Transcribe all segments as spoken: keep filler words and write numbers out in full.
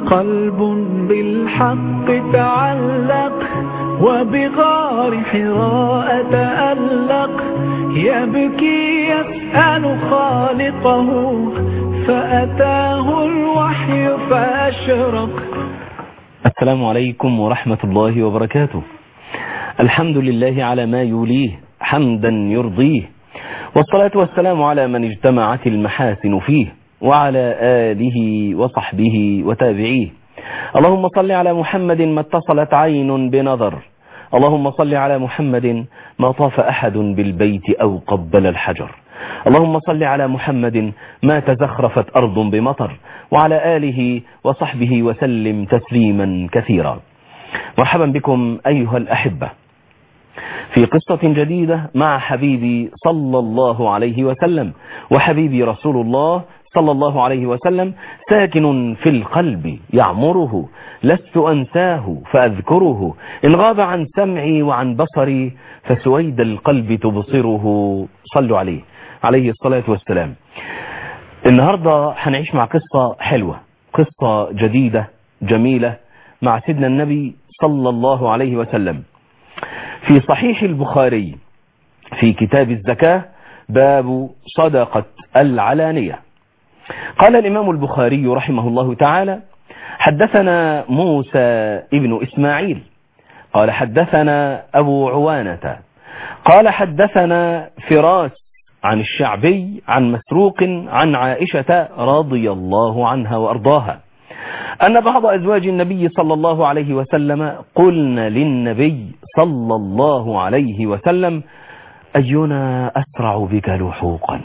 قلب بالحق تعلق وبغار حراء تألق يبكي يسأل خالقه فأتاه الوحي فأشرق. السلام عليكم ورحمة الله وبركاته. الحمد لله على ما يوليه حمدا يرضيه، والصلاة والسلام على من اجتمعت المحاسن فيه وعلى آله وصحبه وتابعيه. اللهم صل على محمد ما اتصلت عين بنظر، اللهم صل على محمد ما طاف أحد بالبيت أو قبل الحجر، اللهم صل على محمد ما تزخرفت أرض بمطر، وعلى آله وصحبه وسلم تسليما كثيرا. مرحبا بكم أيها الأحبة في قصة جديدة مع حبيبي صلى الله عليه وسلم، وحبيبي رسول الله صلى الله عليه وسلم ساكن في القلب يعمره، لست أنساه فأذكره، إن غاب عن سمعي وعن بصري فسويد القلب تبصره. صلوا عليه عليه الصلاة والسلام. النهاردة هنعيش مع قصة حلوة، قصة جديدة جميلة مع سيدنا النبي صلى الله عليه وسلم في صحيح البخاري في كتاب الزكاة باب صدقة العلانية. قال الإمام البخاري رحمه الله تعالى: حدثنا موسى ابن إسماعيل قال حدثنا أبو عوانة قال حدثنا فراس عن الشعبي عن مسروق عن عائشة رضي الله عنها وأرضاها أن بعض أزواج النبي صلى الله عليه وسلم قلن للنبي صلى الله عليه وسلم: أينا أسرع بك لحوقا.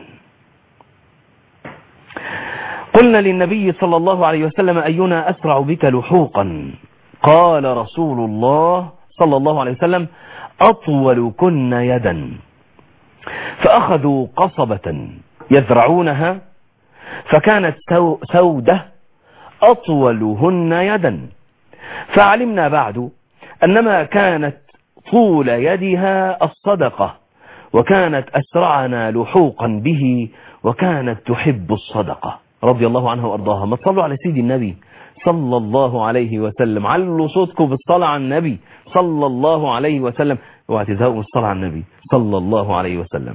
قلنا للنبي صلى الله عليه وسلم: أينا أسرع بك لحوقا. قال رسول الله صلى الله عليه وسلم: أطول كن يدا. فأخذوا قصبة يذرعونها فكانت سودة أطولهن يدا، فعلمنا بعد أنما كانت طول يدها الصدقة، وكانت أسرعنا لحوقا به، وكانت تحب الصدقة رضي الله عنها وأرضاها. ما تصلوا على سيد النبي صلى الله عليه وسلم، علوا صوتكم بالصلاة على النبي صلى الله عليه وسلم، واعتزاؤوا بالصلاة على النبي صلى الله عليه وسلم.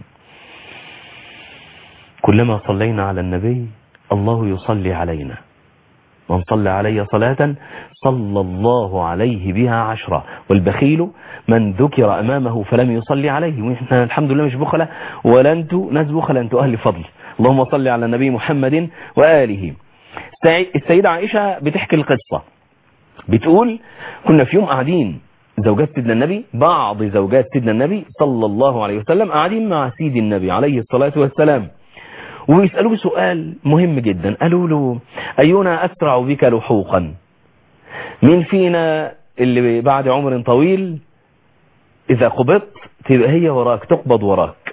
كلما صلينا على النبي الله يصلي علينا، من صلى علي صلاة صلى الله عليه بها عشرة، والبخيل من ذكر أمامه فلم يصلي عليه. ونحن الحمد لله مش بخلة، ولا أنتوا ناس بخلة، أنتوا أهل فضل. اللهم صل على النبي محمد وآله. السيدة عائشة بتحكي القصة، بتقول: كنا في يوم قاعدين زوجات سيدنا النبي، بعض زوجات سيدنا النبي صلى الله عليه وسلم قاعدين مع سيد النبي عليه الصلاة والسلام، ويسألوه بسؤال مهم جدا. قالوا له: أينا أسرع بك لحوقا؟ مين فينا اللي بعد عمر طويل إذا قبضت تبقى هي وراك، تقبض وراك؟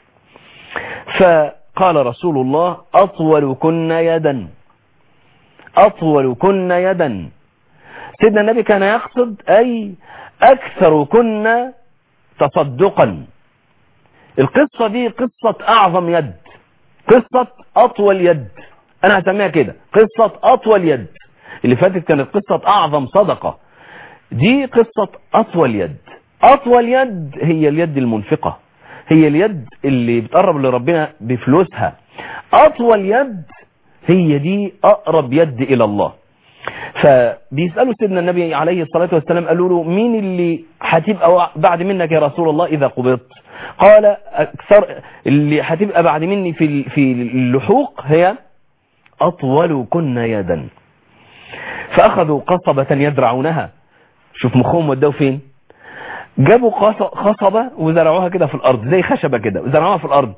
فقال رسول الله: أطول كن يدا، أطول كن يدا. سيدنا النبي كان يقصد أي أكثر كن تصدقا. القصة دي قصة أعظم يد، قصة أطول يد، أنا هسميها كده قصة أطول يد. اللي فاتت كانت قصة أعظم صدقة، دي قصة أطول يد. أطول يد هي اليد المنفقة، هي اليد اللي بتقرب لربنا بفلوسها. أطول يد هي دي أقرب يد إلى الله. فبيسألوا سيدنا النبي عليه الصلاة والسلام، قالوا له: مين اللي هتبقى بعد منك يا رسول الله إذا قبضت؟ قال: أكثر اللي هتبقى بعد مني في في اللحوق هي أطول كن يدا. فأخذوا قصبة يزرعونها، شوف مخهم ودوا فين، جابوا قصبة وزرعوها كده في الأرض زي خشبة كده، وزرعوها في الأرض،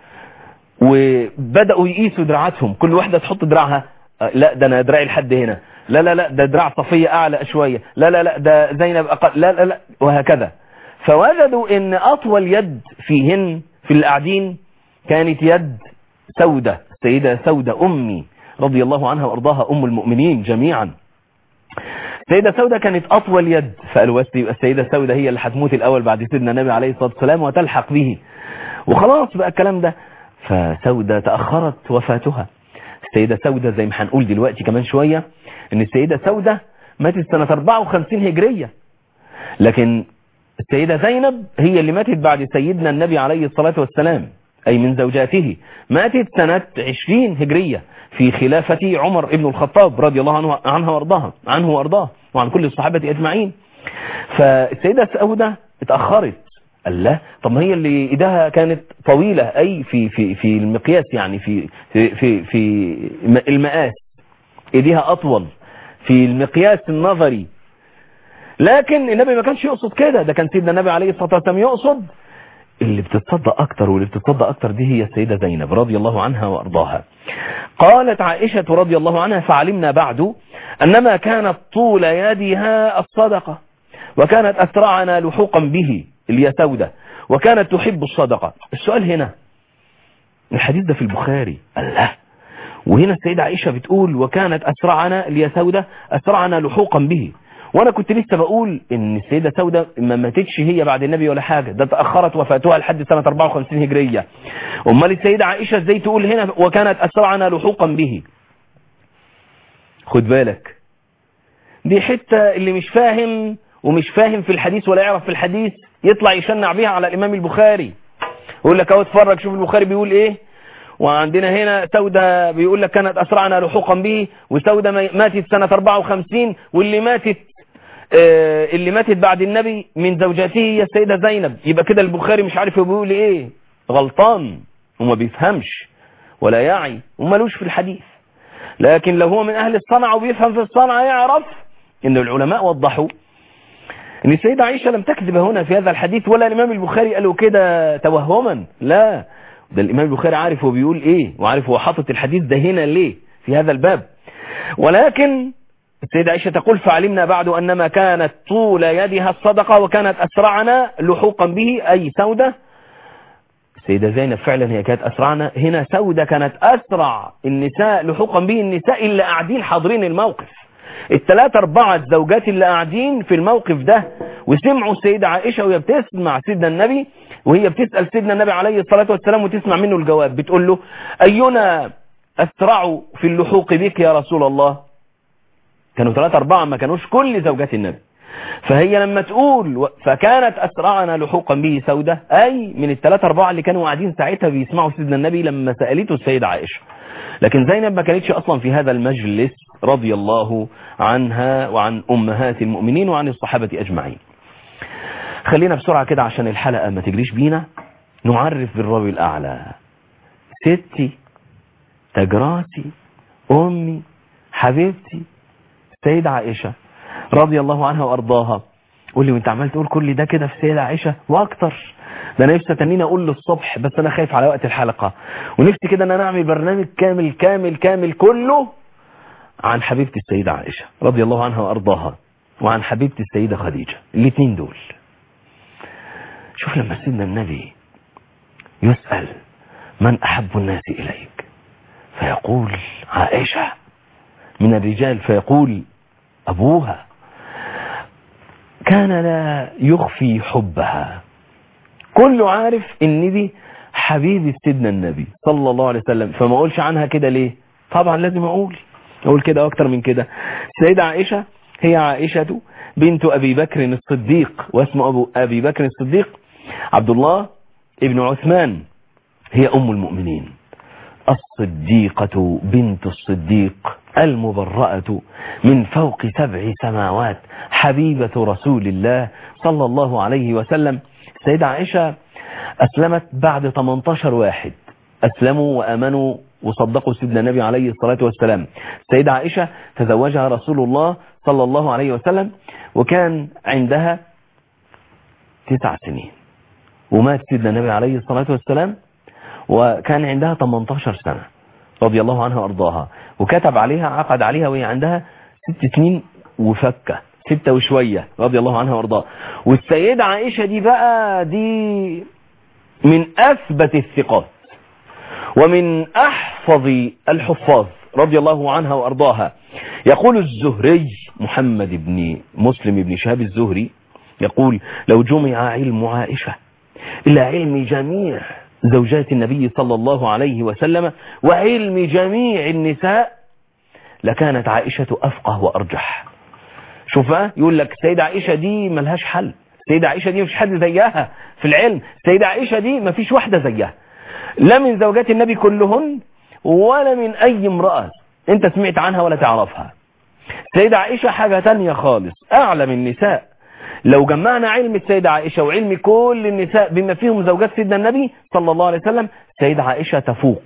وبدأوا يقيسوا دراعاتهم، كل واحدة تحط دراعها، لا ده أنا دراعي لحد هنا، لا لا لا ده دراع صفية أعلى شوية، لا لا لا ده زينب أقل، لا لا لا، وهكذا. فوجدوا ان اطول يد فيهن في القاعدين كانت يد سودة، السيدة سودة امي رضي الله عنها وارضاها، ام المؤمنين جميعا. السيدة سودة كانت اطول يد، فقالوا بس يبقى السيدة سودة هي اللي هتموت الاول بعد سيدنا النبي عليه الصلاة والسلام وتلحق به، وخلاص بقى الكلام ده. فسودة تأخرت وفاتها. السيدة سودة زي ما هنقول دلوقتي كمان شوية ان السيدة سودة ماتت سنة أربعة وخمسين هجرية، لكن السيدة زينب هي اللي ماتت بعد سيدنا النبي عليه الصلاة والسلام، أي من زوجاته، ماتت سنة عشرين هجرية في خلافة عمر ابن الخطاب رضي الله عنه عنها وارضاها عنه وارضاه وعن كل الصحابة أجمعين. فالسيدة سودة اتأخرت. الله، طب ما هي اللي ايدها كانت طويلة، أي في في في المقياس، يعني في في في, في المقاس ايديها أطول في المقياس النظري، لكن النبي ما كانش يقصد كده. ده كان سيدنا النبي عليه الصلاة والسلام يقصد اللي بتتصدق أكتر، واللي بتتصدق أكتر دي هي السيدة زينب رضي الله عنها وأرضاها. قالت عائشة رضي الله عنها: فعلمنا بعد أنما كانت طول يدها الصدقة، وكانت أسرعنا لحوقا به اللي هي سودة، وكانت تحب الصدقة. السؤال هنا، الحديث ده في البخاري، الله، وهنا السيدة عائشة بتقول وكانت أسرعنا اللي هي سودة أسرعنا لحوقا به، وانا كنت لسه بقول ان السيدة سودة ما ماتتش هي بعد النبي ولا حاجة، ده تأخرت وفاتها لحد سنة أربعة وخمسين هجرية. امال السيدة عائشة ازاي تقول هنا وكانت اسرعنا لحوقا به؟ خد بالك، دي حتة اللي مش فاهم ومش فاهم في الحديث ولا يعرف في الحديث يطلع يشنع بيها على الامام البخاري، يقول لك اهو اتفرج شوف البخاري بيقول ايه، وعندنا هنا سودة بيقول لك كانت اسرعنا لحوقا به، وسودة ماتت سنة أربعة وخمسين، واللي ماتت اللي ماتت بعد النبي من زوجاته هي السيدة زينب. يبقى كده البخاري مش عارف بيقول ايه، غلطان وما بيفهمش ولا يعي ومالوش في الحديث. لكن لو هو من اهل الصنعة وبيفهم في الصنعة يعرف ان العلماء وضحوا ان السيدة عائشة لم تكذب هنا في هذا الحديث، ولا الامام البخاري قالوا كده توهما، لا، ده الامام البخاري عارف هو بيقول ايه، وعارف هو حاطط الحديث ده هنا ليه في هذا الباب. ولكن السيدة عائشة تقول فعلمنا بعد أنما كانت طول يدها الصدقة، وكانت أسرعنا لحوقا به، أي سودة. السيدة زينب فعلا هي كانت أسرعنا، هنا سودة كانت أسرع النساء لحوقا به، النساء اللي قاعدين حاضرين الموقف، الثلاثة أربعة زوجات اللي قاعدين في الموقف ده، وسمعوا السيدة عائشة وهي بتسمع سيدنا النبي، وهي بتسأل سيدنا النبي عليه الصلاة والسلام وتسمع منه الجواب، بتقول له أينا أسرع في اللحوق بك يا رسول الله؟ كانوا ثلاثة أربعة، ما كانوش كل زوجات النبي. فهي لما تقول فكانت أسرعنا لحوقا به سودة، أي من الثلاثة أربعة اللي كانوا قاعدين ساعتها بيسمعوا سيدنا النبي لما سألته السيدة عائشة. لكن زينب ما كانتش أصلا في هذا المجلس رضي الله عنها وعن أمهات المؤمنين وعن الصحابة أجمعين. خلينا بسرعة كده عشان الحلقة ما تجريش بينا، نعرف بالراوي الأعلى، ستي، تجراتي، أمي، حبيبتي السيدة عائشة رضي الله عنها وأرضاها. قول لي وانت عمال تقول كل ده كده في السيدة عائشة واكتر، ده انا نفسي تنين اقول للصبح، بس انا خايف على وقت الحلقة، ونفسي كده ان انا اعمل برنامج كامل كامل كامل كله عن حبيبتي السيدة عائشة رضي الله عنها وأرضاها، وعن حبيبتي السيدة خديجة، الاثنين دول. شوف لما سيدنا النبي يسأل من أحب الناس إليك، فيقول عائشة من الرجال، فيقول أبوها، كان لا يخفي حبها، كله عارف ان دي حبيبة سيدنا النبي صلى الله عليه وسلم، فما اقولش عنها كده ليه؟ طبعا لازم اقول اقول كده واكتر من كده. السيدة عائشة هي عائشة بنت ابي بكر الصديق، واسم ابو ابي بكر الصديق عبد الله ابن عثمان، هي ام المؤمنين الصديقة بنت الصديق المبرأة من فوق سبع سماوات، حبيبة رسول الله صلى الله عليه وسلم. السيدة عائشة أسلمت بعد ثمانية عشر واحد، أسلموا وأمنوا وصدقوا سيدنا النبي عليه الصلاة والسلام. السيدة عائشة تزوجها رسول الله صلى الله عليه وسلم وكان عندها تسع سنين، ومات سيدنا النبي عليه الصلاة والسلام وكان عندها ثمانية عشر سنة رضي الله عنها وارضاها، وكتب عليها عقد عليها وهي عندها ست سنين وفكة، ستة وشوية رضي الله عنها وارضاها. والسيدة عائشة دي بقى دي من أثبت الثقات ومن أحفظ الحفاظ رضي الله عنها وارضاها. يقول الزهري محمد بن مسلم بن شهاب الزهري يقول لو جمع علم عائشة إلى علم جميع زوجات النبي صلى الله عليه وسلم وعلم جميع النساء لكانت عائشة أفقه وأرجح. شوف بقى يقول لك السيدة عائشة دي ملهاش حل، السيدة عائشة دي مفيش حد زيها في العلم، السيدة عائشة دي مفيش واحدة زيها لا من زوجات النبي كلهن ولا من أي امرأة انت سمعت عنها ولا تعرفها. السيدة عائشة حاجة تانية خالص، أعلى من النساء. لو جمعنا علم السيدة عائشة وعلم كل النساء بما فيهم زوجات سيدنا النبي صلى الله عليه وسلم، السيدة عائشة تفوق.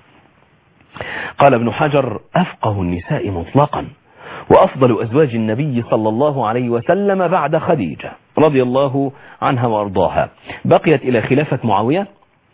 قال ابن حجر أفقه النساء مطلقا وأفضل أزواج النبي صلى الله عليه وسلم بعد خديجة رضي الله عنها وأرضاها. بقيت إلى خلافة معاوية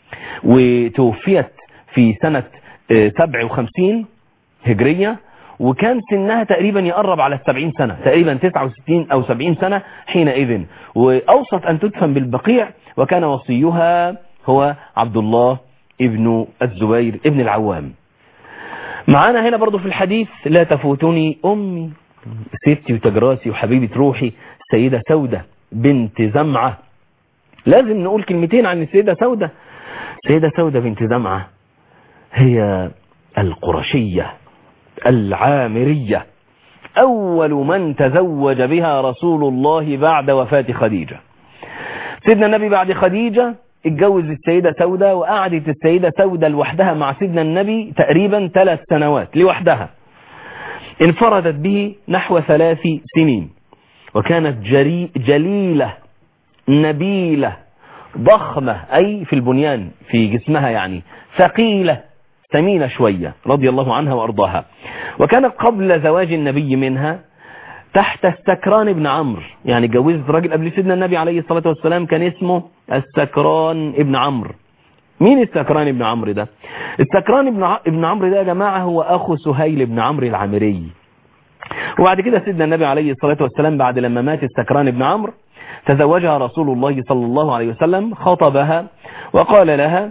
وتوفيت في سنة سبع وخمسين هجرية، وكان سنها تقريبا يقرب على السبعين سنة، تقريبا تسعة وستين أو سبعين سنة حينئذ، وأوصت أن تدفن بالبقيع، وكان وصيها هو عبد الله ابن الزبير ابن العوام. معانا هنا برضو في الحديث لا تفوتني أمي ستي وتجراسي وحبيبة روحي السيدة سودة بنت زمعة. لازم نقول كلمتين عن السيدة سودة. السيدة سودة بنت زمعة هي القرشية العامرية، أول من تزوج بها رسول الله بعد وفاة خديجة. سيدنا النبي بعد خديجة اتجوز السيدة سودة، وقعدت السيدة سودة لوحدها مع سيدنا النبي تقريبا ثلاث سنوات لوحدها، انفردت به نحو ثلاث سنين، وكانت جري جليلة نبيلة ضخمة أي في البنيان في جسمها، يعني ثقيلة ثمينة شوية رضي الله عنها وأرضاها. وكانت قبل زواج النبي منها تحت السكران ابن عمرو، يعني جوزت راجل قبل سيدنا النبي عليه الصلاة والسلام كان اسمه السكران ابن عمرو. مين السكران ابن عمرو ده؟ السكران ابن ابن عمرو ده يا جماعة هو أخو سهيل ابن عمرو العامري. وبعد كده سيدنا النبي عليه الصلاة والسلام بعد لما مات السكران ابن عمرو تزوجها رسول الله صلى الله عليه وسلم، خطبها وقال لها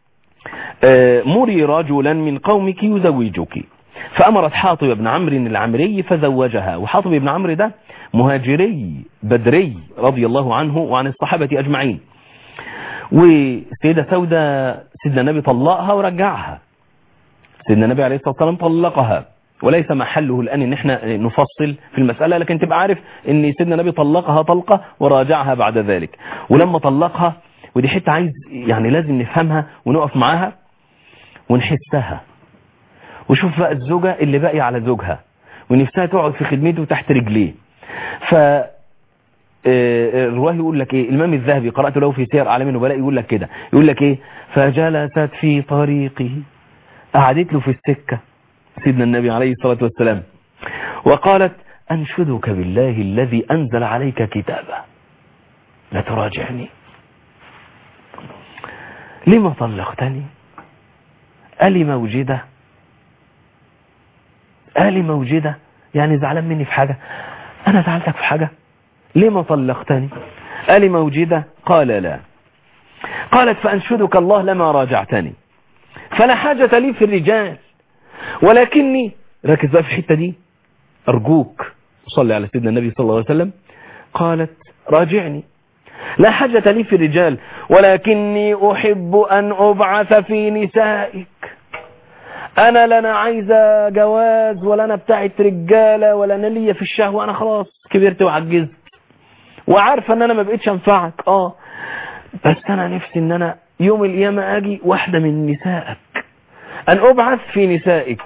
مري رجلا من قومك يزوجك، فأمرت حاطب بن عمرو العامري فزوجها. وحاطب بن عمرو ده مهاجري بدري رضي الله عنه وعن الصحابة أجمعين. وسيدة سودة سيدنا النبي طلقها ورجعها، سيدنا النبي عليه الصلاة والسلام طلقها، وليس محله الآن ان احنا نفصل في المسألة، لكن تبقى عارف ان سيدنا النبي طلقها طلقة وراجعها بعد ذلك. ولما طلقها، ودي حتة عايز يعني لازم نفهمها ونقف معاها ونحسها، وشوف بقى الزوجة اللي باقي على زوجها ونفسها تقعد في خدمته تحت رجليه. ف الرواه يقول لك ايه، الامام الذهبي قرأت له في سير اعلام النبلاء يقول لك كده، يقول لك ايه، فجلست في طريقه، قعدت له في السكة سيدنا النبي عليه الصلاة والسلام، وقالت أنشدك بالله الذي أنزل عليك كتابه لا تراجعني، لما طلقتني؟ ألي موجدة؟ ألي موجدة؟ يعني زعلان مني في حاجة؟ أنا زعلتك في حاجة؟ لما طلقتني؟ ألي موجدة؟ قال لا. قالت فأنشدك الله لما راجعتني، فلا حاجة لي في الرجال، ولكني، ركز بقى في الحتة دي أرجوك صلي على سيدنا النبي صلى الله عليه وسلم، قالت راجعني، لا حاجة لي في الرجال ولكني أحب أن أبعث في نسائك. أنا لنا عايزة جواز ولا أنا بتاعت رجالة ولا أنا ليا في الشهوة، أنا خلاص كبرت وعجزت وعارفة أن أنا ما بقيتش أنفعك، آه بس أنا نفسي أن أنا يوم القيامة أجي واحدة من نسائك، أن أبعث في نسائك.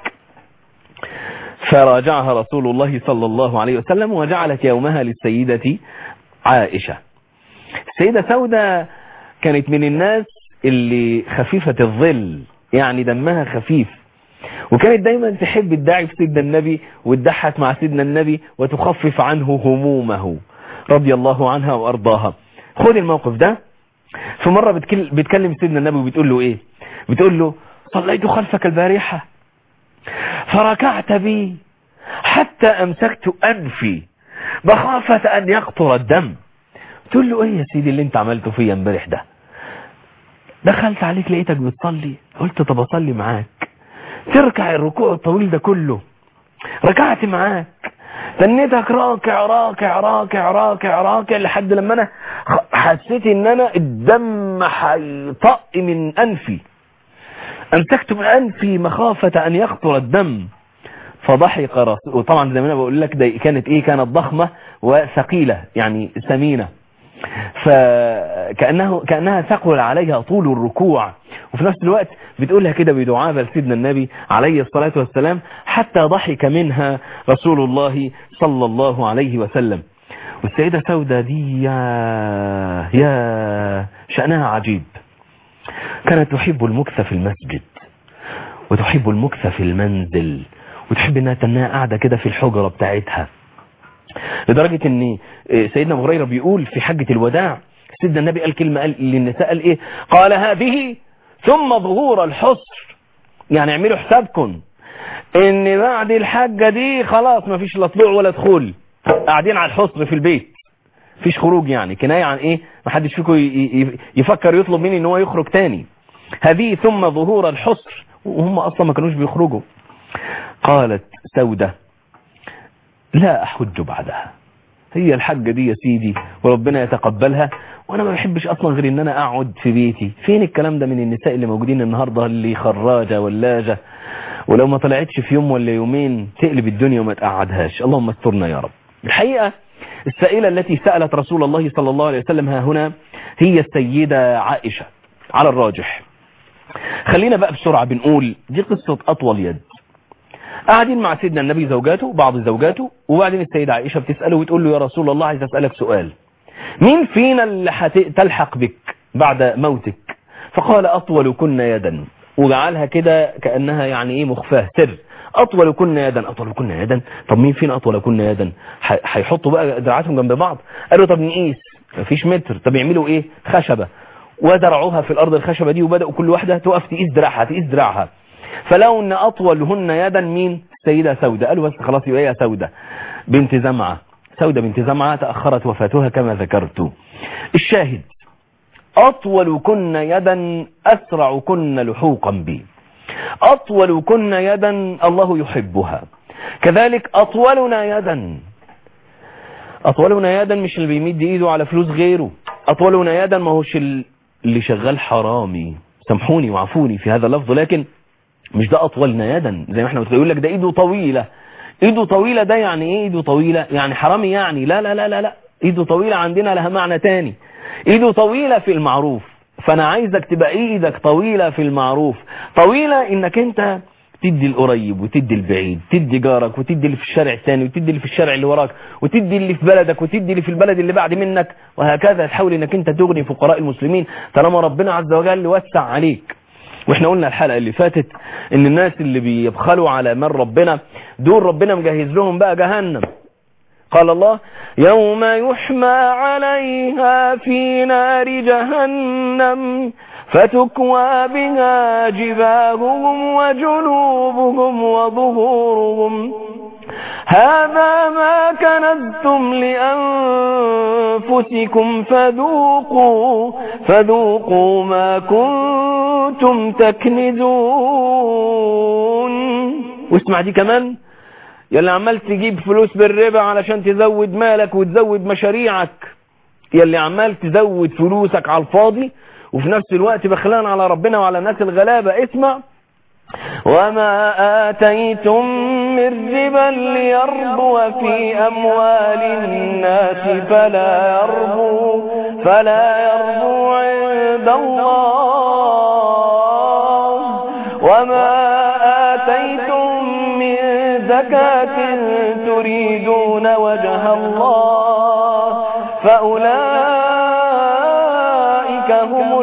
فراجعها رسول الله صلى الله عليه وسلم، وجعلت يومها للسيدة عائشة. السيدة سودة كانت من الناس اللي خفيفة الظل، يعني دمها خفيف، وكانت دايما تحب الداعي في سيدنا النبي وتضحك مع سيدنا النبي وتخفف عنه همومه رضي الله عنها وأرضاها. خد الموقف ده. في مرة بتكلم سيدنا النبي وبتقول له ايه، بتقول له صليت خلفك البارحة فركعت بي حتى أمسكت أنفي بخافة أن يقطر الدم. تقول له ايه يا سيدي اللي انت عملته فيا امبارح ده؟ دخلت عليك لقيتك بتصلي، قلت طب اصلي معاك، تركع الركوع الطويل ده كله، ركعت معاك، تنيتك راكع راكع راكع راكع راكع لحد لما انا حسيت ان انا الدم هيطق من انفي، امسكت من انفي مخافة ان يقطر الدم. فضحك رسول، وطبعا زي ما انا بقول لك ده كانت ايه، كانت ضخمة وثقيلة يعني سمينة، فكأنه كأنها ثقل عليها طول الركوع، وفي نفس الوقت بتقولها كده بدعابة لسيدنا النبي عليه الصلاة والسلام، حتى ضحك منها رسول الله صلى الله عليه وسلم. والسيدة سودة دي يا, يا شأنها عجيب، كانت تحب المكث في المسجد وتحب المكث في المنزل، وتحب انها تنها قاعدة كده في الحجرة بتاعتها، لدرجة ان سيدنا أبو هريرة بيقول في حجة الوداع سيدنا النبي قال كلمة، قال للنساء قال ايه، قال هذه ثم ظهور الحصر، يعني اعملوا حسابكم ان بعد الحجة دي خلاص ما فيش لا طلوع ولا دخول، قاعدين على الحصر في البيت، فيش خروج، يعني كناية عن ايه، ما حدش فيكم يفكر يطلب مني ان هو يخرج تاني، هذه ثم ظهور الحصر، وهم اصلا ما كانوش بيخرجوا. قالت سودة لا احج بعدها، هي الحجة دي يا سيدي وربنا يتقبلها، وانا ما بحبش اصلا غير ان انا اقعد في بيتي. فين الكلام ده من النساء اللي موجودين النهاردة، اللي خراجة ولاجة، ولو ما طلعتش في يوم ولا يومين تقلب الدنيا وما تقعدهاش، اللهم استرنا يا رب. الحقيقة السائلة التي سألت رسول الله صلى الله عليه وسلم ها هنا هي السيدة عائشة على الراجح. خلينا بقى بسرعة بنقول دي قصة أطول يد. قاعدين مع سيدنا النبي زوجاته، بعض زوجاته، وبعدين السيدة عائشة بتسأله وتقول له يا رسول الله عايز أسألك سؤال، مين فينا اللي هتلحق بك بعد موتك؟ فقال أطول كن يدا، وجعلها كده كأنها يعني ايه مخفاه سر، أطول كن يدا، أطول كن يدا، طب مين فينا أطول كن يدا؟ هيحطوا بقى دراعاتهم جنب بعض، قالوا طب نقيس، مفيش متر، طب يعملوا ايه، خشبة، وزرعوها في الأرض الخشبة دي، وبدأوا كل واحدة تقف تقيس دراعها تقيس دراعها، فلو ان أطولهن يدا مين؟ السيدة سودة. قالوا بس خلاص يبقى هي سودة بنت زمعة، سودة بنت زمعة تأخرت وفاتها كما ذكرت. الشاهد أطول كن يدا أسرع كن لحوقا بي، أطول كن يدا الله يحبها، كذلك أطولنا يدا، أطولنا يدا مش اللي بيمد إيده على فلوس غيره، أطولنا يدا ما هوش اللي شغال حرامي، سامحوني وعفوني في هذا اللفظ، لكن مش ده أطولنا يدا زي ما احنا بتقول لك ده إيده طويلة، إيده طويلة ده يعني إيه إيده طويلة؟ يعني حرامي يعني، لا لا لا لا لا، إيده طويلة عندنا لها معنى تاني، إيده طويلة في المعروف. فأنا عايزك تبقى إيدك طويلة في المعروف، طويلة إنك أنت تدي القريب وتدي البعيد، تدي جارك وتدي اللي في الشارع الثاني وتدي اللي في الشارع اللي وراك وتدي اللي في بلدك وتدي اللي في البلد اللي بعد منك، وهكذا تحاول إنك أنت تغني فقراء المسلمين طالما ربنا عز وجل وسع عليك. واحنا قلنا الحلقة اللي فاتت ان الناس اللي بيبخلوا على من ربنا دول ربنا مجهز لهم بقى جهنم. قال الله يوم يحمى عليها في نار جهنم فتكوى بها جباههم وجنوبهم وظهورهم هذا ما كنزتم لأنفسكم فذوقوا فذوقوا ما كنتم تكنزون. واسمع دي كمان، يلي عمال تجيب فلوس بالربا علشان تزود مالك وتزود مشاريعك، يلي عمال تزود فلوسك على الفاضي وفي نفس الوقت بخلان على ربنا وعلى الناس الغلابة، اسمع وما آتيتم من ربا ليربو في أموال الناس فلا يربو فلا يربو عند الله وما آتيتم من زكاة تريدون وجه الله فأولئك هم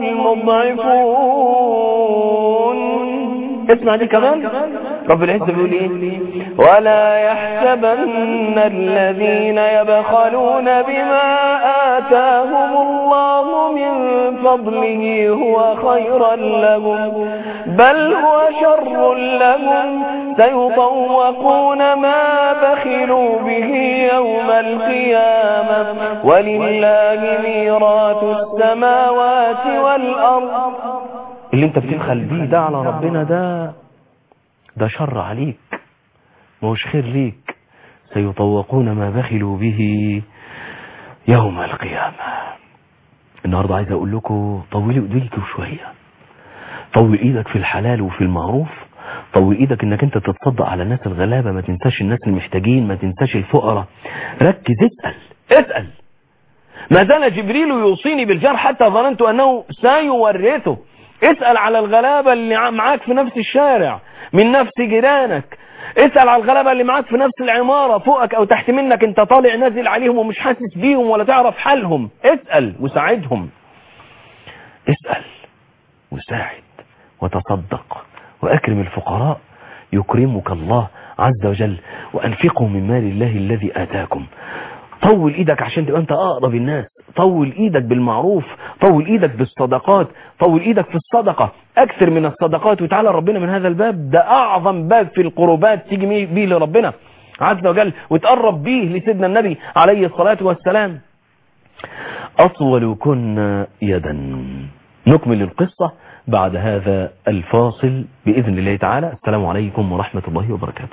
المضعفون. اسمع دي كمان، رب العزة بيقول ايه ولا يحسبن الذين يبخلون بما آتاهم الله من فضله هو خيرا لهم بل هو شر لهم سيطوقون ما بخلوا به يوم القيامة ولله ميراث السماوات والأرض. اللي انت بتبخل بيه ده على ربنا ده ده شر عليك مش خير ليك، سيطوقون ما بخلوا به يوم القيامة. النهاردة عايز اقول لكم طولوا ايديكم شوية، طول ايدك في الحلال وفي المعروف، طول ايدك انك انت تتصدق على الناس الغلابة، ما تنساش الناس المحتاجين، ما تنساش الفقراء. ركز، اسأل اسأل. ما زال جبريل يوصيني بالجار حتى ظننت انه سيورثه. اسأل على الغلابة اللي معاك في نفس الشارع من نفس جيرانك. اسأل على الغلابة اللي معاك في نفس العمارة فوقك او تحت منك، انت طالع نازل عليهم ومش حاسس بيهم ولا تعرف حالهم. اسأل وساعدهم. اسأل وساعد وتصدق وأكرم الفقراء يكرمك الله عز وجل. وأنفقوا من مال الله الذي آتاكم. طول إيدك عشان تبقى أنت أقرب الناس. طول إيدك بالمعروف، طول إيدك بالصدقات، طول إيدك في الصدقة، أكثر من الصدقات. وتعالى ربنا من هذا الباب، ده أعظم باب في القربات تيجي بيه لربنا عز وجل وتقرب بيه لسيدنا النبي عليه الصلاة والسلام. أطول كنا يدا. نكمل القصة بعد هذا الفاصل بإذن الله تعالى. السلام عليكم ورحمة الله وبركاته.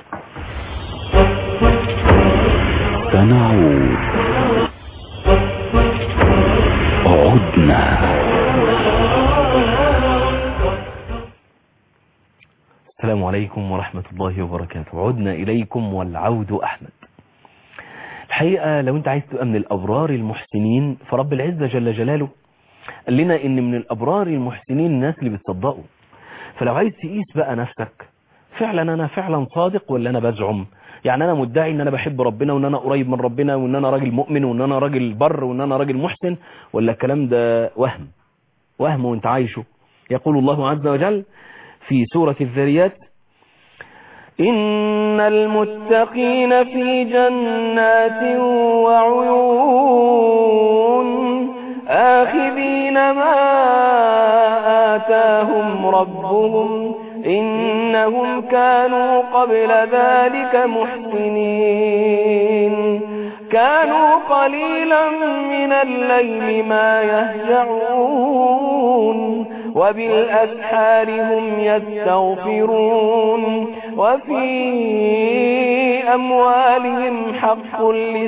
سنعود. عدنا. السلام عليكم ورحمة الله وبركاته. عدنا إليكم والعود أحمد. الحقيقة لو أنت عايز تبقى من الأبرار المحسنين، فرب العزة جل جلاله قال لنا إن من الأبرار المحسنين الناس اللي بتصدقوا. فلو عايز تقيس بقى نفسك، فعلا أنا فعلا صادق ولا أنا بزعم؟ يعني أنا مدعي إن أنا بحب ربنا وإن أنا قريب من ربنا وإن أنا راجل مؤمن وإن أنا راجل بر وإن أنا راجل محسن، ولا الكلام ده وهم وهم وإنت عايشه؟ يقول الله عز وجل في سورة الذريات: إن المتقين في جنات وعيون آخذين ما آتاهم ربهم إنهم كانوا قبل ذلك محسنين كانوا قليلا من الليل ما يهجعون وبالأسحار هم يستغفرون وفي أموالهم حق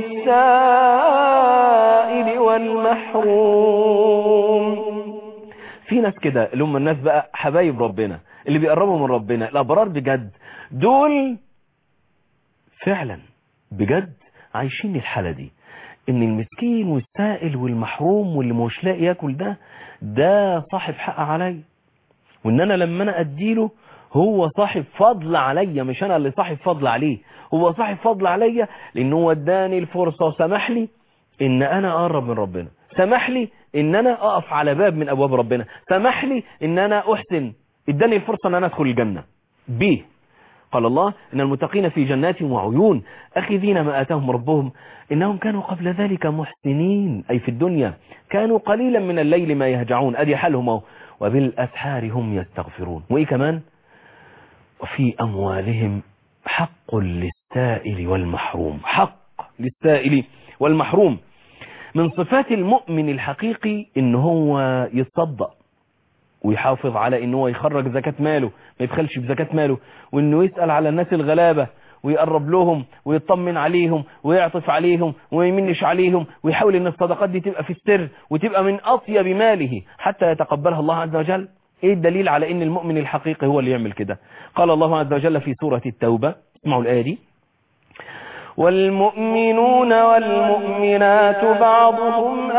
للسائل والمحروم. في ناس كده اللي هم الناس بقى حبايب ربنا اللي بيقربوا من ربنا، الأبرار بجد، دول فعلا بجد عايشين الحالة دي، ان المسكين والسائل والمحروم واللي مش لاقي ياكل ده ده صاحب حق علي، وان انا لما انا اديله هو صاحب فضل عليا، مش انا اللي صاحب فضل عليه، هو صاحب فضل عليا لانه هو اداني الفرصة وسمح لي ان انا اقرب من ربنا، سمح لي ان انا اقف على باب من ابواب ربنا، سمح لي ان انا احسن، اداني الفرصة ان انا ادخل الجنة بيه. قال الله: إن المتقين في جنات وعيون أخذين ما آتاهم ربهم إنهم كانوا قبل ذلك محسنين، أي في الدنيا كانوا قليلا من الليل ما يهجعون، أدي حالهم، وبالأسحار هم يستغفرون. وإيه كمان؟ وفي أموالهم حق للسائل والمحروم. حق للسائل والمحروم. من صفات المؤمن الحقيقي إن هو يتصدق ويحافظ على انه هو يخرج زكاة ماله، ما يبخلش بزكاة ماله، وانه يسأل على الناس الغلابة ويقرب لهم ويطمن عليهم ويعطف عليهم ويمنش عليهم، ويحاول ان الصدقات دي تبقى في السر وتبقى من اطيب ماله حتى يتقبلها الله عز وجل. ايه الدليل على ان المؤمن الحقيقي هو اللي يعمل كده؟ قال الله عز وجل في سورة التوبة، اسمعوا الآية دي: والمؤمنون والمؤمنات بعضهم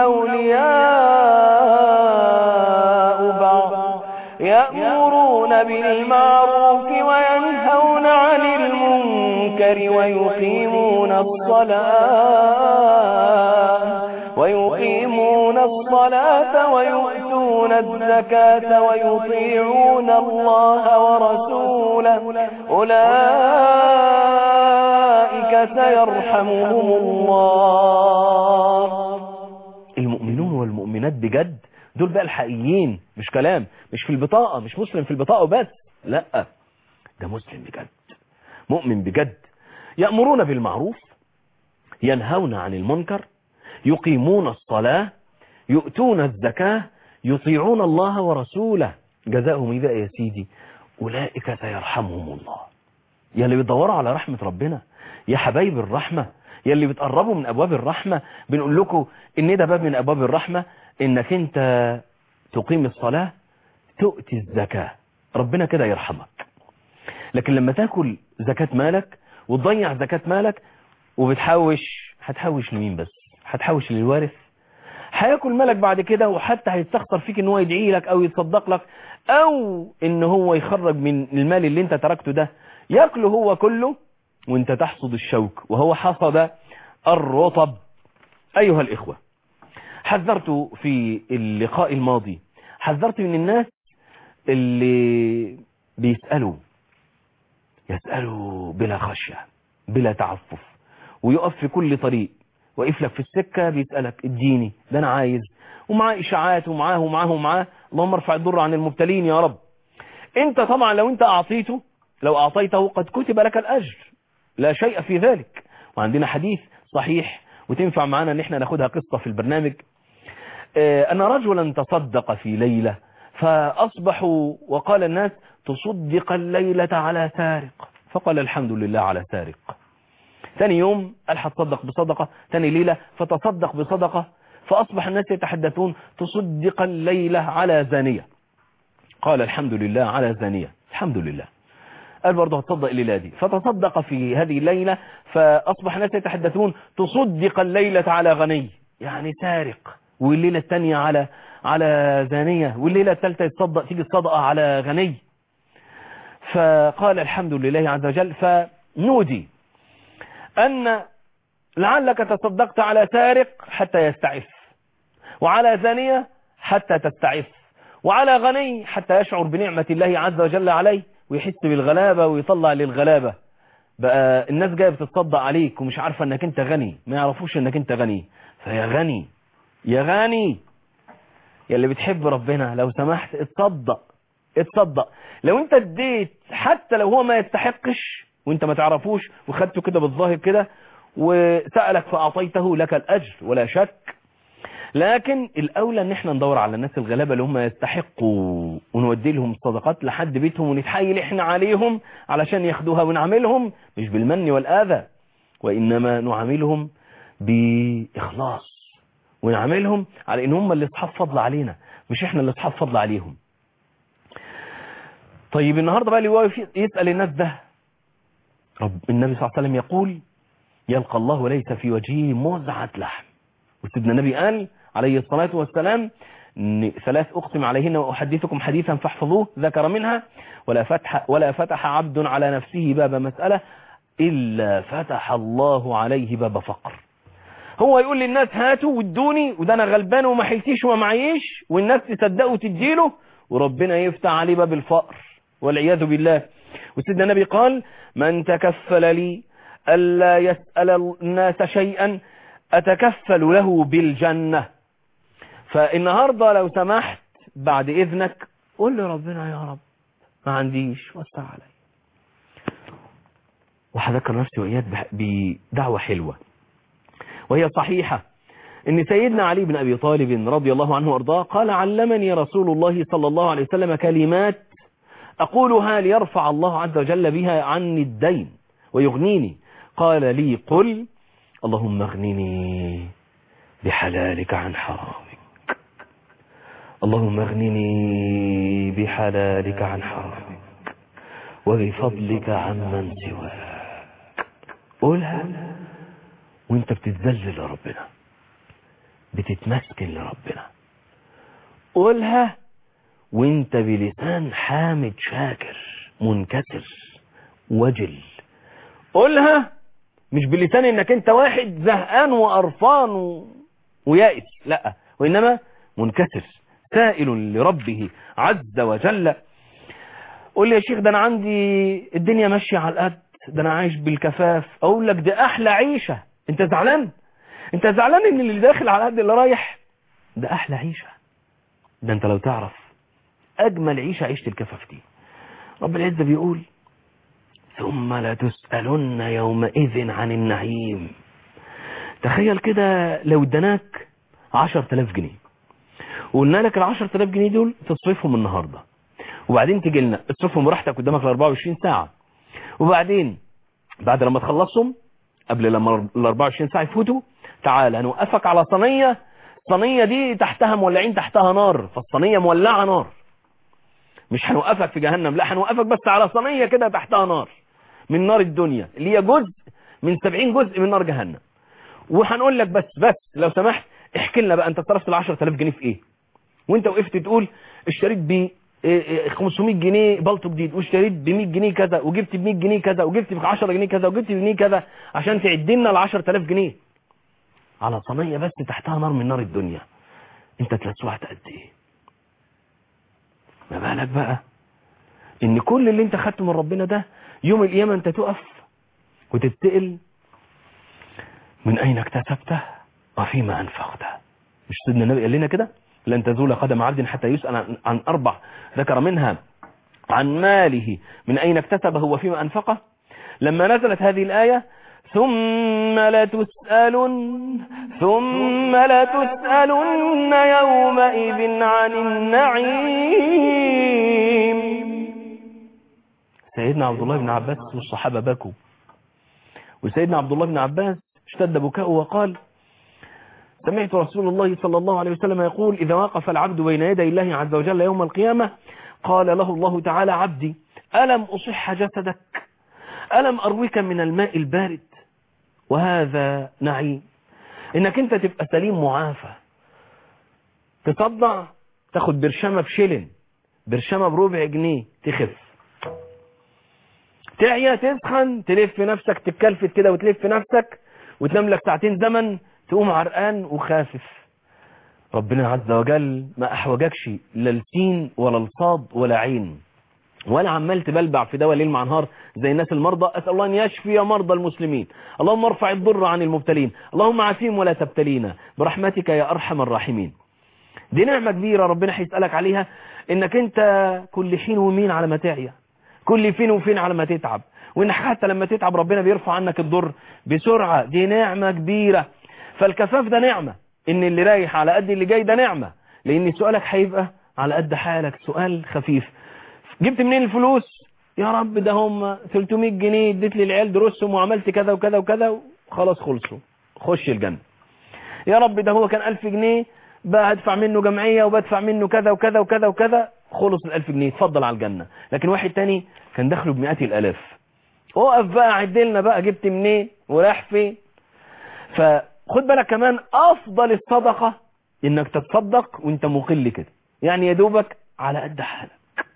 أولياء بعض يأمرون بالمعروف وينهون عن المنكر ويقيمون الصلاة ويقيمون الصلاة ويؤتون الزكاة ويطيعون الله ورسوله أولئك سيرحمهم الله. المؤمنون والمؤمنات بجد دول بقى الحقيقيين، مش كلام، مش في البطاقة، مش مسلم في البطاقة بس، لا، ده مسلم بجد، مؤمن بجد. يأمرون بالمعروف، ينهون عن المنكر، يقيمون الصلاة، يؤتون الزكاة، يطيعون الله ورسوله. جزاؤهم إيه بقى يا سيدي؟ أولئك سيرحمهم الله. يا اللي بتدوروا على رحمة ربنا، يا حبايب الرحمة، يا اللي بتقربوا من أبواب الرحمة، بنقول لكم إن ده باب من أبواب الرحمة، إنك أنت تقيم الصلاة، تؤتي الزكاة، ربنا كده يرحمك. لكن لما تاكل زكاة مالك وتضيع زكاة مالك وبتحوش، هتحوش لمين بس؟ هتحوش للوارث؟ هياكل مالك بعد كده، وحتى هيستخسر فيك ان هو يدعي لك او يتصدق لك، او ان هو يخرج من المال اللي انت تركته ده ياكله هو كله وانت تحصد الشوك وهو حصد الرطب. ايها الاخوة، حذرت في اللقاء الماضي، حذرت من الناس اللي بيسألوا يسألوا بلا خشية بلا تعفف، ويقف في كل طريق، وقف لك في السكة بيسألك اديني، ده انا عايز، ومعاه اشاعات ومعاه ومعاه ومعاه. اللهم ارفع الضر عن المبتلين يا رب. انت طبعا لو انت اعطيته لو اعطيته قد كتب لك الاجر، لا شيء في ذلك. وعندنا حديث صحيح وتنفع معنا ان احنا ناخدها قصة في البرنامج، ان رجلا تصدق في ليلة فاصبحوا وقال الناس تصدق الليلة على سارق، فقال الحمد لله على سارق. ثاني يوم قال هتصدق بصدقة، ثاني ليلة فتصدق بصدقة، فأصبح الناس يتحدثون تصدق الليلة على زانية، قال الحمد لله على زانية، الحمد لله. قال برضه هتصدق الليلة دي، فتصدق في هذه الليلة، فأصبح الناس يتحدثون تصدق الليلة على غني، يعني سارق، والليلة الثانية على على زانية، والليلة الثالثة يتصدق تيجي الصدقة على غني. فقال الحمد لله عز وجل، فنودي أن لعلك تصدقت على سارق حتى يستعف، وعلى زانية حتى تستعف، وعلى غني حتى يشعر بنعمة الله عز وجل عليه ويحس بالغلابة ويطلع للغلابة. بقى الناس جاية بتتصدق عليك ومش عارفة انك انت غني، ما يعرفوش انك انت غني. فيا غني يا غني يا اللي بتحب ربنا، لو سمحت اتصدق اتصدق. لو انت اديت حتى لو هو ما يستحقش وانت ما تعرفوش وخدته كده بالظاهر كده وسألك فأعطيته لك الأجر ولا شك، لكن الأولى ان احنا ندور على الناس الغلابة اللي هم يستحقوا ونودي لهم الصدقات لحد بيتهم ونتحايل احنا عليهم علشان ياخدوها، ونعملهم مش بالمن والآذى، وإنما نعاملهم بإخلاص، ونعاملهم على ان هم اللي اصحاب فضل علينا مش احنا اللي اصحاب فضل عليهم. طيب النهاردة بقى اللي هو يسأل الناس ده، رب النبي صلى الله عليه وسلم يقول يلقى الله وليس في وجهه مزعة لحم، وسيدنا النبي قال عليه الصلاة والسلام ثلاث أقسم عليهن وأحدثكم حديثا فاحفظوه، ذكر منها ولا فتح, ولا فتح عبد على نفسه باب مسألة إلا فتح الله عليه باب فقر. هو يقول للناس هاتوا وادوني وده أنا غلبان وما حلتيش وما معيش، والناس تصدقوا تديله وربنا يفتح عليه باب الفقر والعياذ بالله. وسيدنا النبي قال من تكفل لي ألا يسأل الناس شيئا أتكفل له بالجنة. فالنهاردة لو سمحت بعد إذنك قول لي ربنا يا رب ما عنديش وسع علي. وحذكر نفسي وإياك بدعوة حلوة وهي صحيحة، إن سيدنا علي بن أبي طالب رضي الله عنه وارضاه قال علمني رسول الله صلى الله عليه وسلم كلمات أقولها ليرفع الله عز وجل بها عني الدين ويغنيني. قال لي قل اللهم اغنني بحلالك عن حرامك، اللهم اغنني بحلالك عن حرامك وبفضلك عمن سواك. قولها وانت بتتذلل لربنا، بتتمسكن لربنا. قولها وانت بلسان حامد شاكر منكسر وجل. قولها مش بلسان انك انت واحد زهقان وقرفان و... ويائس، لا، وانما منكسر سائل لربه عز وجل. قول لي يا شيخ ده انا عندي الدنيا ماشيه على القد، ده انا عايش بالكفاف. اقول لك ده احلى عيشه. انت زعلان انت زعلان ان اللي داخل على قد اللي رايح؟ ده احلى عيشه. ده انت لو تعرف اجمل عيشه عيشه الكفاف دي. رب العزه بيقول ثم لتسألن يومئذ عن النعيم. تخيل كده لو ادناك عشر تلاف جنيه وقلنا لك العشر تلاف جنيه دول تصرفهم النهاردة، وبعدين تيجي لنا تصرفهم براحتك قدامك ل أربعة وعشرين ساعة، وبعدين بعد لما تخلصهم قبل لما ال أربعة وعشرين ساعة يفوتوا تعال هنوقفك على صينية، الصينية دي تحتها مولعين تحتها نار، فالصينية مولعة نار، مش هنوقفك في جهنم، لا هنوقفك بس على صينية كده تحتها نار من نار الدنيا اللي هي جزء من سبعين جزء من نار جهنم. وهنقول لك بس بس لو سمحت احكي لنا بقى انت صرفت ال عشرة آلاف جنيه في ايه؟ وانت وقفت تقول اشتريت ب خمسمية جنيه بلطو جديد، واشتريت ب مية جنيه كذا، وجبت ب مية جنيه كذا، وجبت ب عشرة جنيه كذا، وجبت ب مية كذا، عشان تعد لنا ال عشرة آلاف جنيه على صينية بس تحتها نار من نار الدنيا. انت اتلسوعت قد ايه؟ ما بالك بقى ان كل اللي انت خدته من ربنا ده يوم القيامة انت تقف وتتسأل من اين اكتسبته وفيما انفقته. مش سيدنا النبي قال لنا كده؟ لن تزول قدم عبد حتى يسأل عن اربع، ذكر منها عن ماله من اين اكتسبه وفيما انفقه. لما نزلت هذه الآية ثم لتسألن ثم لتسألن يومئذ عن النعيم. سيدنا عبد الله بن عباس والصحابة بكوا، وسيدنا عبد الله بن عباس اشتد بكاؤه وقال سمعت رسول الله صلى الله عليه وسلم يقول إذا وقف العبد بين يدي الله عز وجل يوم القيامة قال له الله تعالى عبدي ألم أصح جسدك، ألم أرويك من الماء البارد، وهذا نعيم إنك أنت تبقى سليم معافى، تصدع تاخد برشامة بشلن، برشامة بربع جنيه تخف، تعيا تسخن تلف نفسك تتكلفت كده وتلف نفسك وتنام لك ساعتين زمن تقوم عرقان وخافف. ربنا عز وجل ما أحوجكش لا لسين ولا لصاد ولا عين ولا عمال تبلبع في دواء ليل مع نهار زي الناس المرضى. أسأل الله أن يشفي مرضى المسلمين، اللهم ارفع الضر عن المبتلين، اللهم عافيهم ولا تبتلينا برحمتك يا أرحم الراحمين. دي نعمة كبيرة ربنا هيسألك عليها، إنك أنت كل حين ومين على ما تعيا، كل فين وفين على ما تتعب، وإنك حتى لما تتعب ربنا بيرفع عنك الضر بسرعة. دي نعمة كبيرة. فالكفاف ده نعمة، إن اللي رايح على قد اللي جاي ده نعمة، لأن سؤالك هيبقى على قد حالك، سؤال خفيف. جبت منين الفلوس؟ يا رب ده هم ثلاثمية جنيه اديت للعيال دروسهم وعملت كذا وكذا وكذا وخلاص خلصوا، خش الجنة. يا رب ده هو كان ألف جنيه بقى هدفع منه جمعية وبدفع منه كذا وكذا وكذا وكذا، خلص الألف جنيه اتفضل على الجنة. لكن واحد تاني كان دخله بمئات الألاف، وقف بقى عدلنا بقى جبت منين وراح فين. فخد بالك كمان أفضل الصدقة إنك تتصدق وانت مقل كده، يعني يا دوبك على قد حالك.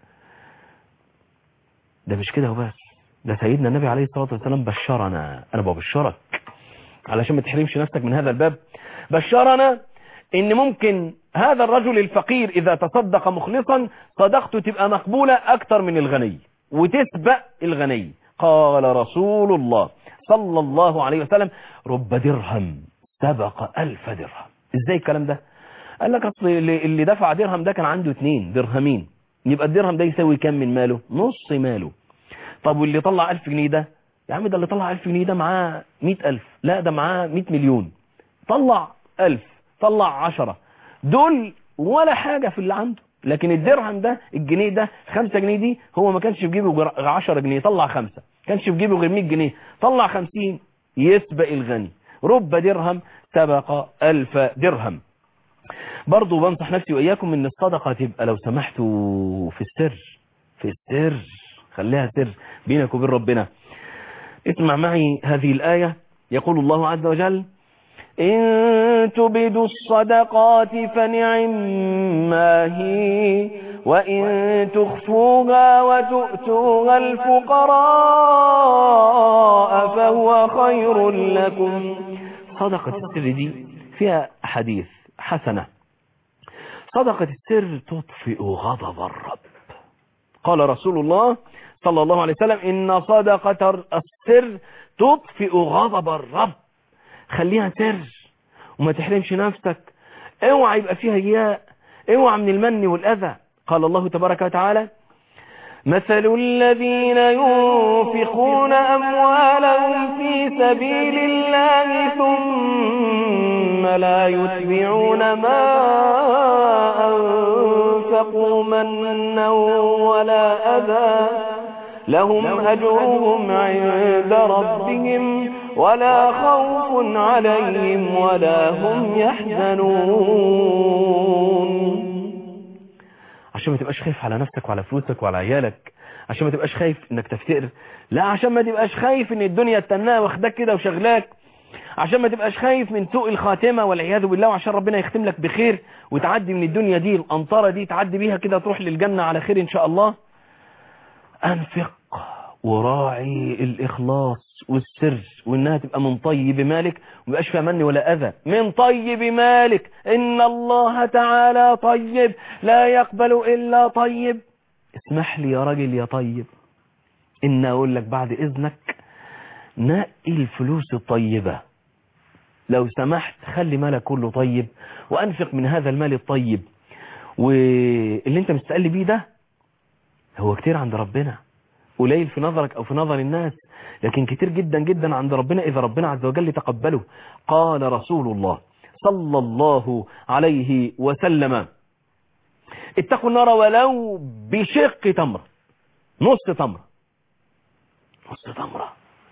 ده مش كده وبس، ده سيدنا النبي عليه الصلاة والسلام بشرنا، أنا ببشرك علشان ما تحرمش نفسك من هذا الباب، بشرنا إن ممكن هذا الرجل الفقير إذا تصدق مخلصا صدقته تبقى مقبولة أكتر من الغني وتسبق الغني. قال رسول الله صلى الله عليه وسلم رب درهم سبق ألف درهم. إزاي الكلام ده؟ قال لك أصل اللي دفع درهم ده كان عنده اتنين درهمين، يبقى الدرهم ده يساوي كم من ماله؟ نص ماله. طب واللي طلع ألف جنيه ده؟ يا عم ده اللي طلع ألف جنيه ده معاه مئة ألف، لا ده معاه مئة مليون. طلع ألف، طلع عشرة، دول ولا حاجة في اللي عنده. لكن الدرهم ده الجنيه ده خمسة جنيه دي هو ما كانش في جيبه غير عشرة جنيه، طلع خمسة، كانش في جيبه غير مئة جنيه، طلع خمسين، يسبق الغني. رب درهم سبق ألف درهم. برضو بنصح نفسي وإياكم ان الصدقة تبقى لو سمحتوا في السر، في السر، خليها سر بينك وبين ربنا. اسمع معي هذه الآية، يقول الله عز وجل إن تبدوا الصدقات فنعما هي وإن تخفوها وتؤتوها الفقراء فهو خير لكم. صدقة السر دي فيها حديث حسنة. صدقة السر تطفئ غضب الرب. قال رسول الله صلى الله عليه وسلم إن صدقة السر تطفئ غضب الرب. خليها سر وما تحرمش نفسك، اوعى يبقى فيها رياء، اوعى من المن والأذى. قال الله تبارك وتعالى مثل الذين ينفقون أموالهم في سبيل الله ثم لا يتبعون ما أنفقوا منا ولا أذى لهم أجرهم عند ربهم ولا خوف عليهم ولا هم يحزنون. عشان ما تبقاش خايف على نفسك وعلى فلوسك وعلى عيالك، عشان ما تبقاش خايف انك تفتقر، لا عشان ما تبقاش خايف ان الدنيا تتناها واخداك كده وشغلاك، عشان ما تبقاش خايف من سوء الخاتمة والعياذ بالله، وعشان ربنا يختم لك بخير وتعدي من الدنيا دي الأنطرة دي تعدي بيها كده تروح للجنة على خير إن شاء الله. أنفق وراعي الإخلاص والسر، وإنها تبقى من طيب مالك ومبقاش فيها من ولا أذى، من طيب مالك. إن الله تعالى طيب لا يقبل إلا طيب. اسمح لي يا راجل يا طيب إن أقول لك بعد إذنك نقي الفلوس الطيبة، لو سمحت خلي مالك كله طيب وأنفق من هذا المال الطيب. واللي انت مستقل بيه ده هو كتير عند ربنا، قليل في نظرك أو في نظر الناس، لكن كتير جدا جدا عند ربنا إذا ربنا عز وجل تقبله. قال رسول الله صلى الله عليه وسلم اتقوا النار ولو بشق تمر، نص تمر، نص تمرة.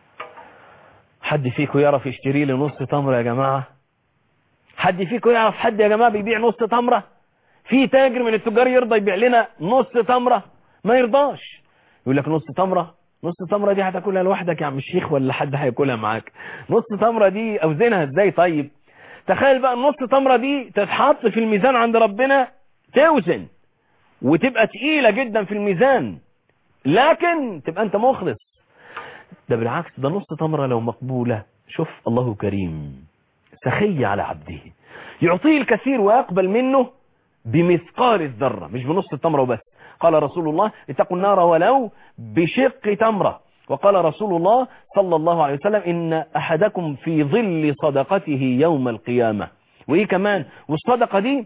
حد فيكم يعرف يشتري لي نص تمرة يا جماعة؟ حد فيكم يعرف حد يا جماعة بيبيع نص تمرة؟ في تاجر من التجار يرضى يبيع لنا نص تمرة؟ ما يرضاش، يقول لك نص تمرة، نص تمرة دي هتاكلها لوحدك يا عم الشيخ ولا حد هياكلها معاك؟ نص تمرة دي اوزنها ازاي؟ طيب تخيل بقى النص تمرة دي تتحط في الميزان عند ربنا توزن وتبقى تقيلة جدا في الميزان، لكن تبقى انت مخلص. ده بالعكس، ده نص تمرة لو مقبولة، شوف الله كريم سخي على عبده يعطيه الكثير ويقبل منه بمثقال الذرة، مش بنص التمرة وبس. قال رسول الله اتقوا النار ولو بشق تمرة. وقال رسول الله صلى الله عليه وسلم إن أحدكم في ظل صدقته يوم القيامة. وإيه كمان؟ والصدقة دي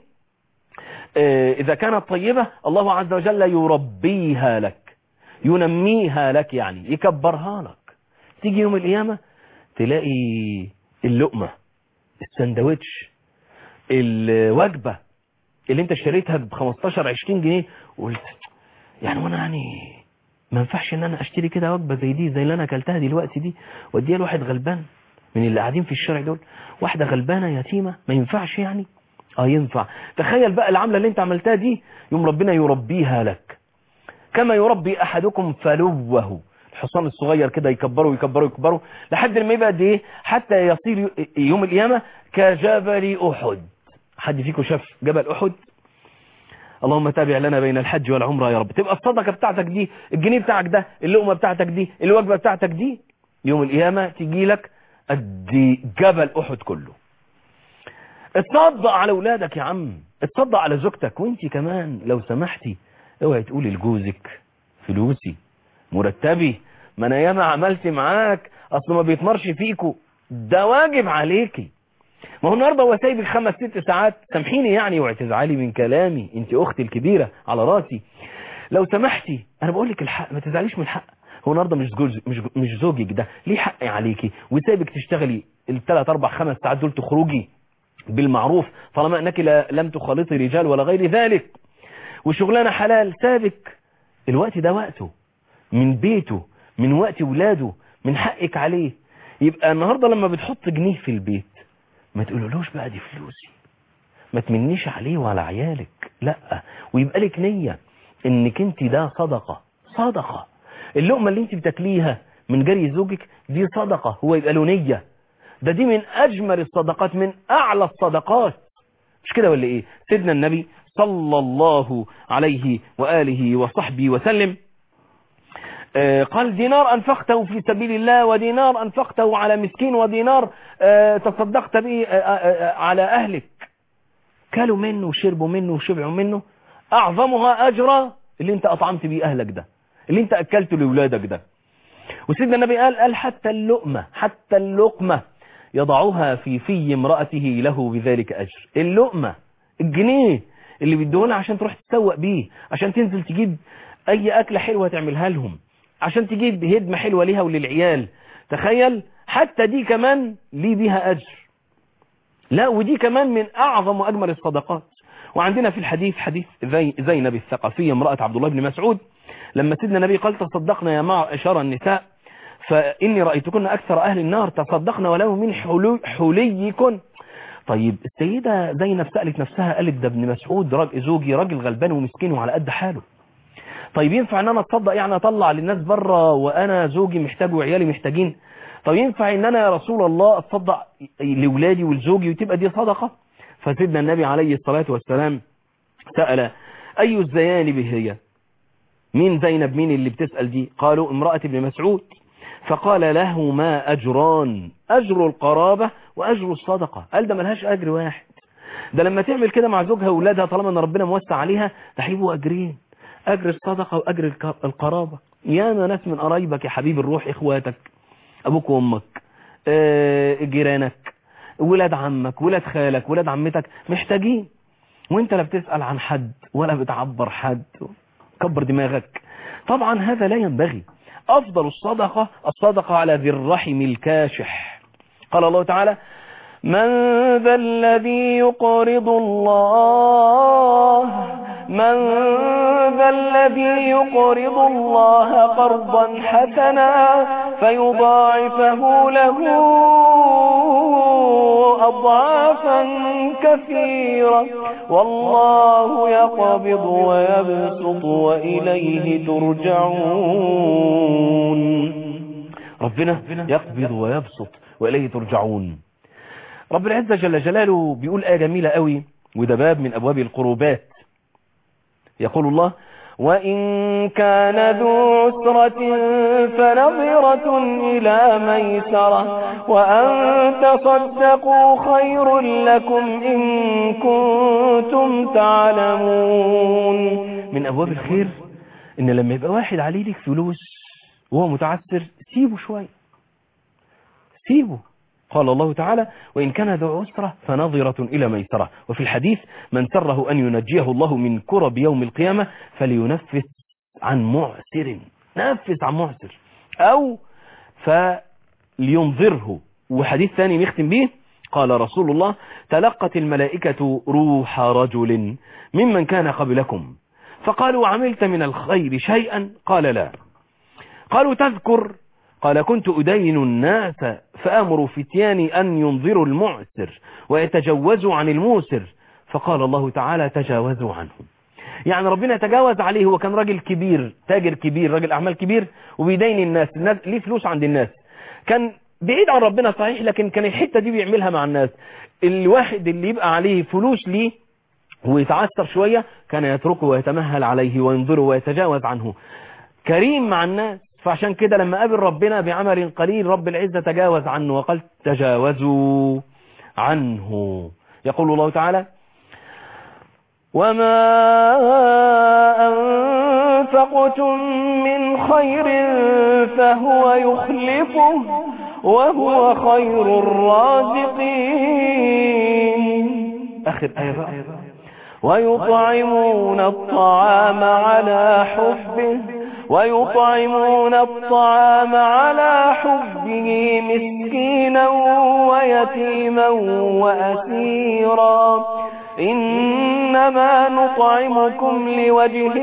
اه إذا كانت طيبة الله عز وجل يربيها لك، ينميها لك، يعني يكبرها لك. تيجي يوم القيامة تلاقي اللقمة، السندوتش، الوجبة اللي انت اشتريتها ب خمستاشر عشرين جنيه وقلت يعني وانا يعني ما ينفعش ان انا اشتري كده وجبة زي دي زي اللي انا اكلتها دلوقتي دي واديها لواحد غلبان من اللي قاعدين في الشارع دول، واحدة غلبانة يتيمة، ما ينفعش يعني؟ اه ينفع. تخيل بقى العملة اللي انت عملتها دي يوم ربنا يربيها لك كما يربي احدكم فلوه، الحصان الصغير كده يكبره يكبره يكبره لحد ما يبقى قد ايه؟ حتى يصير يوم القيامة كجبل احد. حد فيكم شاف جبل احد؟ اللهم تابع لنا بين الحج والعمرة يا رب. تبقى الصدقة بتاعتك دي، الجنيه بتاعك ده، اللقمة بتاعتك دي، الوجبة بتاعتك دي يوم القيامة تيجي لك قد جبل احد كله. اتصدق على اولادك يا عم، اتصدق على زوجتك، وانت كمان لو سمحتي اوعي تقولي لجوزك فلوسي مرتبي ما انا ياما عملت معاك اصل ما بيتمرش فيكو، ده واجب عليكي. ما هو النهارده هو سايبك خمس ست ساعات، سامحيني يعني واعتذعلي من كلامي، انت اختي الكبيره على راسي، لو سمحتي انا بقول لك الحق ما تزعليش من الحق. هو النهارده مش جوز مش مش زوجك ده ليه حق عليكي وسايبك تشتغلي الثلاث اربع خمس ساعات دول، تخرجي بالمعروف طالما انك لم تخالطي رجال ولا غير ذلك، وشغلانه حلال، سابك الوقت ده وقته من بيته، من وقت ولاده، من حقك عليه. يبقى النهارده لما بتحط جنيه في البيت ما تقولولوش بقى دي فلوسي، ما تمنيش عليه وعلى عيالك، لا، ويبقى لك نية انك انت ده صدقة. صدقة اللقمة اللي انت بتاكليها من جري زوجك دي صدقة، هو يبقى له نية. ده دي من اجمل الصدقات، من اعلى الصدقات، مش كده ولا ايه؟ سيدنا النبي صلى الله عليه وآله وصحبه وسلم قال دينار أنفقته في سبيل الله، ودينار أنفقته على مسكين، ودينار تصدقت به على أهلك، كلوا منه وشربوا منه وشبعوا منه، أعظمها أجرا اللي انت أطعمت بيه أهلك ده، اللي انت أكلته لأولادك ده. وسيدنا النبي قال قال حتى اللقمة، حتى اللقمة يضعها في في امرأته له بذلك أجر. اللقمة، الجنيه اللي بيديهولها عشان تروح تسوق بيه، عشان تنزل تجيب أي أكلة حلوة تعملها لهم، عشان تجيب هدمة حلوة ليها وللعيال، تخيل حتى دي كمان ليه بيها أجر. لا، ودي كمان من أعظم وأجمل الصدقات. وعندنا في الحديث حديث زي زينب الثقفية امرأة عبد الله بن مسعود، لما سيدنا النبي قال تصدقنا يا معشر النساء فإني رأيتكن أكثر أهل النار، تصدقنا ولو من حليكن. طيب السيدة زينب سألت نفسها، قالت ده ابن مسعود راجل زوجي راجل غلبان ومسكين وعلى قد حاله، طيب ينفع ان انا اتصدق يعني اطلع للناس بره وانا زوجي محتاج وعيالي محتاجين؟ طب ينفع ان انا يا رسول الله اتصدق لولادي ولزوجي وتبقى دي صدقة؟ فسيدنا النبي عليه الصلاة والسلام سأل اي الزيانب هي؟ مين زينب؟ مين اللي بتسأل دي؟ قالوا امرأة ابن مسعود. فقال لهما أجران، أجر القرابة وأجر الصدقة. قال ده ملهاش أجر واحد، ده لما تعمل كده مع زوجها وولادها طالما ان ربنا موسع عليها تحيبوا أجرين، أجر الصدقة وأجر القرابة. يا ناس من قرايبك يا حبيب الروح، إخواتك، أبوك وأمك، جيرانك، ولاد عمك، ولاد خالك، ولاد عمتك محتاجين، وانت لا بتسأل عن حد ولا بتعبر حد، كبر دماغك. طبعا هذا لا ينبغي. أفضل الصدقة الصدقة على ذي الرحم الكاشح. قال الله تعالى من ذا الذي يقرض الله من ذا الذي يقرض الله قرضا حسنا فيضاعفه له أضعافا كثيرة والله يقبض ويبسط وإليه ترجعون. ربنا يقبض ويبسط وإليه ترجعون. رب العزة جل جلاله بيقول آية جميلة قوي، وده باب من أبواب القربات. يقول الله وإن كان ذو عسرة فنظرة إلى ميسرة وأن تصدقوا خير لكم إن كنتم تعلمون. من أبواب الخير إن لما يبقى واحد عليه لك فلوس وهو متعسر سيبه شوية، سيبه. قال الله تعالى وإن كان ذو عسرة فنظرة إلى ميسرة. وفي الحديث من سره أن ينجيه الله من كرب يوم القيامة فلينفس عن معسر، نفس عن معسر أو فلينظره. وحديث ثاني نختم به قال رسول الله تلقت الملائكة روح رجل ممن كان قبلكم فقالوا عملت من الخير شيئا؟ قال لا. قالوا تذكر؟ قال كنت أدين الناس فأمر فتياني أن ينظروا المعسر ويتجوزوا عن الموسر فقال الله تعالى تجاوزوا عنه. يعني ربنا تجاوز عليه، هو كان راجل كبير، تاجر كبير، راجل أعمال كبير وبيدين الناس، الناس ليه فلوس عند الناس، كان بعيد عن ربنا صحيح لكن كان الحتة دي بيعملها مع الناس. الواحد اللي يبقى عليه فلوس ليه ويتعثر شوية كان يتركه ويتمهل عليه وينظره ويتجاوز عنه، كريم مع الناس. فعشان كده لما قابل ربنا بعمل قليل رب العزة تجاوز عنه وقال تجاوزوا عنه. يقول الله تعالى وما أنفقتم من خير فهو يخلفه وهو خير الرازقين. آخر آية بقى ويطعمون الطعام على حبه ويطعمون الطعام على حبه مسكينا ويتيما وأسيرا إنما نطعمكم لوجه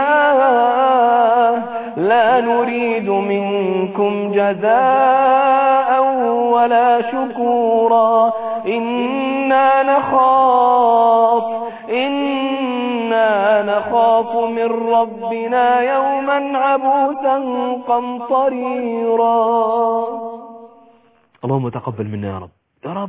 الله لا نريد منكم جزاء ولا شكورا إنا نخاف إنا نخاف من ربنا يوما عبوسا قمطريرا. اللهم تقبل منا يا رب. يا رب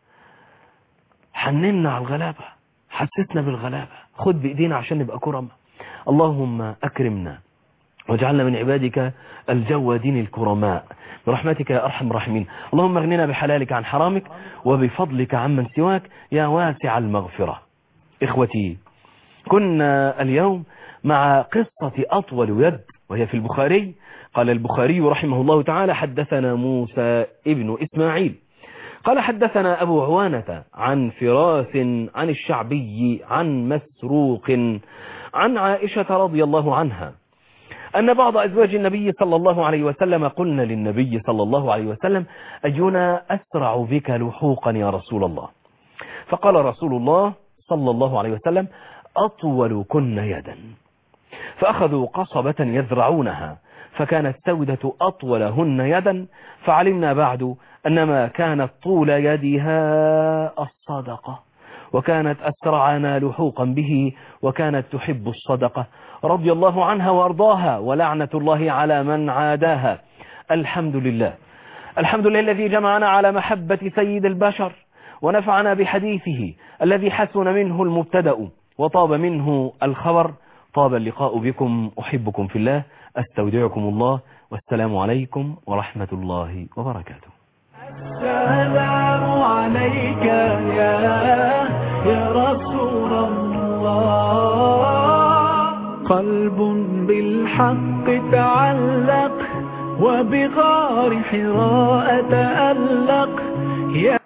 حننا على الغلابة، حسسنا بالغلابة، خد بإيدينا عشان نبقى كرم. اللهم أكرمنا واجعلنا من عبادك الجوادين الكرماء برحمتك يا أرحم الراحمين. اللهم اغننا بحلالك عن حرامك وبفضلك عمن سواك يا واسع المغفرة. إخوتي كنا اليوم مع قصة أطول يد وهي في البخاري. قال البخاري رحمه الله تعالى حدثنا موسى ابن إسماعيل قال حدثنا أبو عوانة عن فراس عن الشعبي عن مسروق عن عائشة رضي الله عنها أن بعض أزواج النبي صلى الله عليه وسلم قلنا للنبي صلى الله عليه وسلم أينا أسرع بك لحوقا يا رسول الله؟ فقال رسول الله صلى الله عليه وسلم أطول كن يدا. فأخذوا قصبة يزرعونها فكانت سودة أطولهن يدا فعلمنا بعد أنما كانت طول يدها الصدقة، وكانت أسرعنا لحوقا به، وكانت تحب الصدقة رضي الله عنها وأرضاها، ولعنة الله على من عاداها. الحمد لله، الحمد لله الذي جمعنا على محبة سيد البشر، ونفعنا بحديثه الذي حسن منه المبتدأ وطاب منه الخبر. طاب اللقاء بكم، أحبكم في الله، أستودعكم الله، والسلام عليكم ورحمة الله وبركاته. السلام عليك يا يا رسول الله. قلب بالحق تعلق، وبغار حراء تألق.